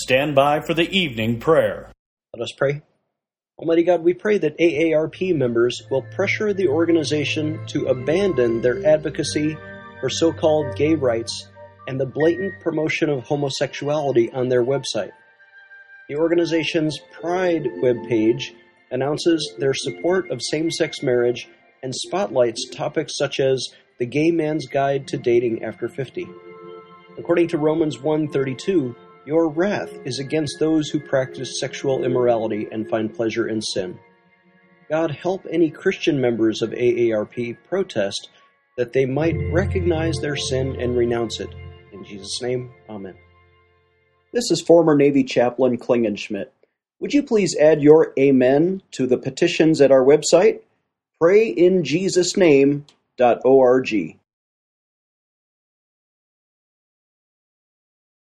stand by for the evening prayer. Let us pray. Almighty God, we pray that AARP members will pressure the organization to abandon their advocacy for so-called gay rights and the blatant promotion of homosexuality on their website. The organization's Pride webpage announces their support of same-sex marriage and spotlights topics such as the gay man's guide to dating after 50. According to Romans 1:32, your wrath is against those who practice sexual immorality and find pleasure in sin. God, help any Christian members of AARP protest that they might recognize their sin and renounce it. In Jesus' name, amen. This is former Navy Chaplain Klingenschmidt. Would you please add your amen to the petitions at our website, prayinjesusname.org.